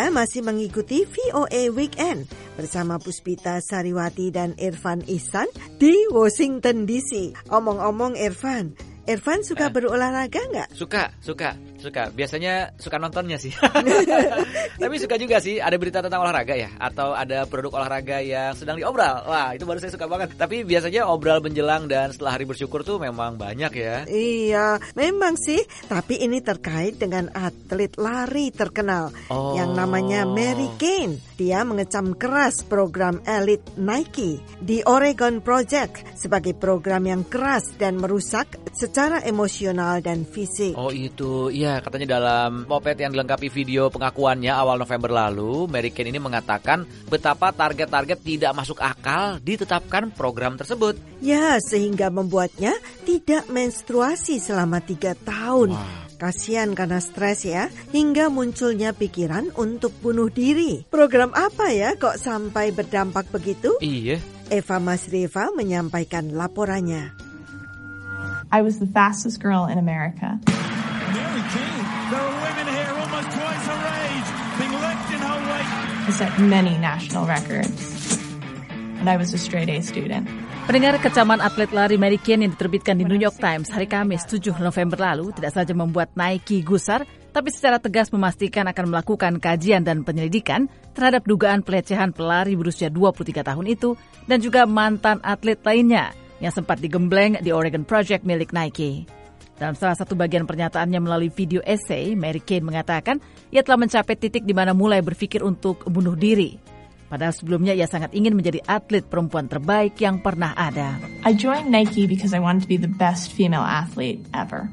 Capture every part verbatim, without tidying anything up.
Anda masih mengikuti V O A Weekend bersama Puspita Sariwati dan Irfan Ihsan di Washington D C. Omong-omong Irfan, Irfan suka eh, berolahraga nggak? Suka, suka, suka. Biasanya suka nontonnya sih. Tapi suka juga sih, ada berita tentang olahraga ya, atau ada produk olahraga yang sedang diobral. Wah, itu baru saya suka banget. Tapi biasanya obral menjelang dan setelah hari bersyukur tuh memang banyak ya. Iya, memang sih. Tapi ini terkait dengan atlet lari terkenal oh. yang namanya Mary Cain. Dia mengecam keras program elit Nike di Oregon Project sebagai program yang keras dan merusak secara emosional dan fisik. Oh itu, iya katanya dalam moped yang dilengkapi video pengakuannya awal November lalu, Mary Cain ini mengatakan betapa target-target tidak masuk akal ditetapkan program tersebut. Ya, sehingga membuatnya tidak menstruasi selama tiga tahun. Wow. Kasihan karena stres ya, hingga munculnya pikiran untuk bunuh diri. Program apa ya kok sampai berdampak begitu? Iya. Eva Masrieva menyampaikan laporannya. I was the fastest girl in America. Mary Cain, there are women here almost twice her age, being left in her wake. I set many national records, and I was a straight A student. Pendengar, kecaman atlet lari Mary Cain yang diterbitkan di New York Times hari Kamis tujuh November lalu tidak saja membuat Nike gusar, tapi secara tegas memastikan akan melakukan kajian dan penyelidikan terhadap dugaan pelecehan pelari berusia dua puluh tiga tahun itu dan juga mantan atlet lainnya yang sempat digembleng di Oregon Project milik Nike. Dalam salah satu bagian pernyataannya melalui video essay, Mary Cain mengatakan ia telah mencapai titik di mana mulai berpikir untuk bunuh diri. Padahal sebelumnya ia sangat ingin menjadi atlet perempuan terbaik yang pernah ada. I joined Nike because I wanted to be the best female athlete ever.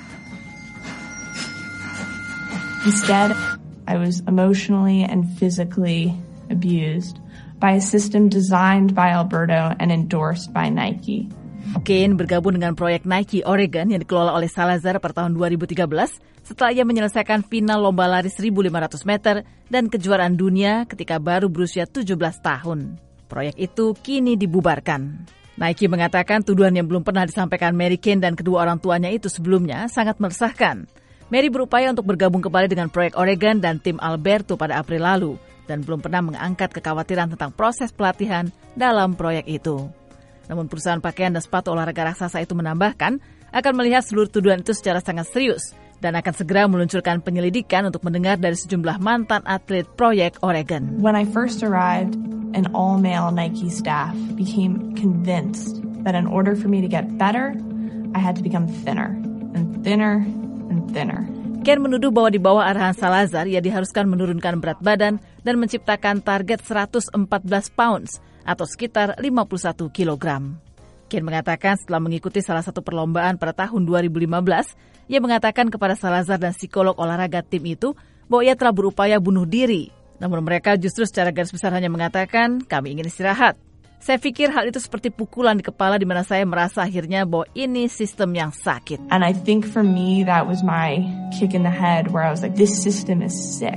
Instead, I was emotionally and physically abused by a system designed by Alberto and endorsed by Nike. Cain bergabung dengan proyek Nike Oregon yang dikelola oleh Salazar pada tahun dua ribu tiga belas setelah ia menyelesaikan final lomba lari seribu lima ratus meter dan kejuaraan dunia ketika baru berusia tujuh belas tahun. Proyek itu kini dibubarkan. Nike mengatakan tuduhan yang belum pernah disampaikan Mary Cain dan kedua orang tuanya itu sebelumnya sangat meresahkan. Mary berupaya untuk bergabung kembali dengan proyek Oregon dan tim Alberto pada April lalu dan belum pernah mengangkat kekhawatiran tentang proses pelatihan dalam proyek itu. Namun perusahaan pakaian dan sepatu olahraga raksasa itu menambahkan akan melihat seluruh tuduhan itu secara sangat serius dan akan segera meluncurkan penyelidikan untuk mendengar dari sejumlah mantan atlet proyek Oregon. When I first arrived, an all-male Nike staff became convinced that in order for me to get better, I had to become thinner and thinner and thinner. Cain menuduh bahwa di bawah arahan Salazar, ia diharuskan menurunkan berat badan dan menciptakan target seratus empat belas pounds atau sekitar lima puluh satu kilogram. Cain mengatakan setelah mengikuti salah satu perlombaan pada tahun dua ribu lima belas, ia mengatakan kepada Salazar dan psikolog olahraga tim itu bahwa ia telah berupaya bunuh diri. Namun mereka justru secara garis besar hanya mengatakan, kami ingin istirahat. Saya pikir hal itu seperti pukulan di kepala di mana saya merasa akhirnya bahwa ini sistem yang sakit. And I think for me that was my kick in the head where I was like, this system is sick.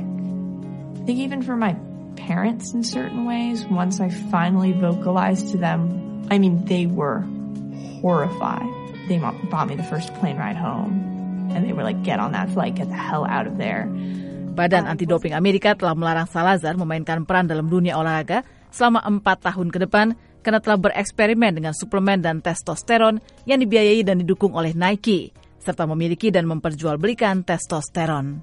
I think even for my parents in certain ways, once I finally vocalized to them, I mean, they were horrified. They bought me the first plane ride home. And they were like, get on that flight, get the hell out of there. Badan Anti-Doping Amerika telah melarang Salazar memainkan peran dalam dunia olahraga selama empat tahun ke depan karena telah bereksperimen dengan suplemen dan testosteron yang dibiayai dan didukung oleh Nike, serta memiliki dan memperjualbelikan testosteron.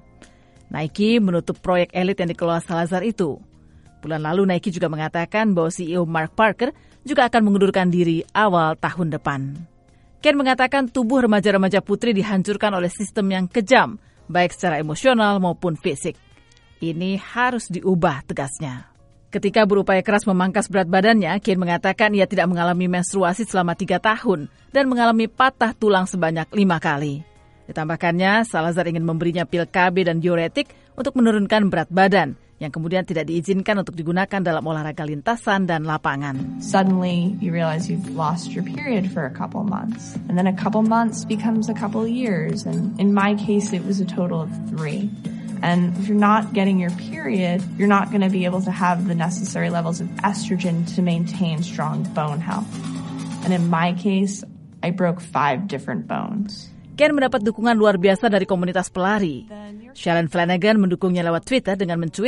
Nike menutup proyek elit yang dikelola Salazar itu. Bulan lalu Nike juga mengatakan bahwa C E O Mark Parker juga akan mengundurkan diri awal tahun depan. Cain mengatakan tubuh remaja-remaja putri dihancurkan oleh sistem yang kejam, baik secara emosional maupun fisik. Ini harus diubah, tegasnya. Ketika berupaya keras memangkas berat badannya, Cain mengatakan ia tidak mengalami menstruasi selama tiga tahun dan mengalami patah tulang sebanyak lima kali. Ditambahkannya, Salazar ingin memberinya pil K B dan diuretik untuk menurunkan berat badan, yang kemudian tidak diizinkan untuk digunakan dalam olahraga lintasan dan lapangan. Suddenly, you realize you've lost your period for a couple months. And then a couple months becomes a couple years. And in my case, it was a total of three. And if you're not getting your period, you're not going to be able to have the necessary levels of estrogen to maintain strong bone health. And in my case, I broke five different bones. Cain mendapat dukungan luar biasa dari komunitas pelari. Sharon Flanagan mendukungnya lewat Twitter dengan mencuit,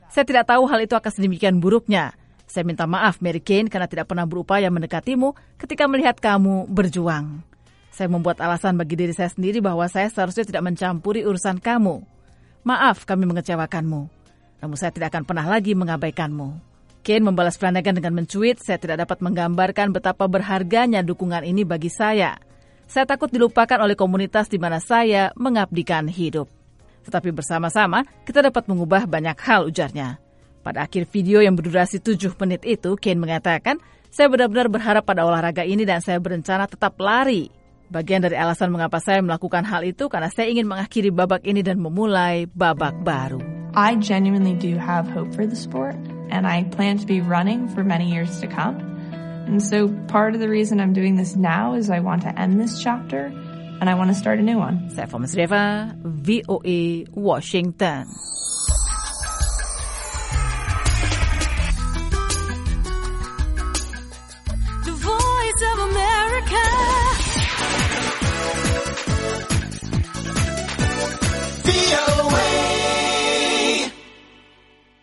Saya tidak tahu hal itu akan sedemikian buruknya. Saya minta maaf Mary Kane karena tidak pernah berupaya mendekatimu ketika melihat kamu berjuang. Saya membuat alasan bagi diri saya sendiri bahwa saya seharusnya tidak mencampuri urusan kamu. Maaf kami mengecewakanmu. Namun saya tidak akan pernah lagi mengabaikanmu. Kane membalas Flanagan dengan mencuit, saya tidak dapat menggambarkan betapa berharganya dukungan ini bagi saya. Saya takut dilupakan oleh komunitas di mana saya mengabdikan hidup. Tetapi bersama-sama kita dapat mengubah banyak hal, ujarnya. Pada akhir video yang berdurasi tujuh menit itu, Kane mengatakan, saya benar-benar berharap pada olahraga ini dan saya berencana tetap lari. Bagian dari alasan mengapa saya melakukan hal itu karena saya ingin mengakhiri babak ini dan memulai babak baru. I genuinely do have hope for the sport, and I plan to be running for many years to come. And so part of the reason I'm doing this now is I want to end this chapter, and I want to start a new one. Saya Fomas Reva, V O A, Washington. The Voice of America. V O A.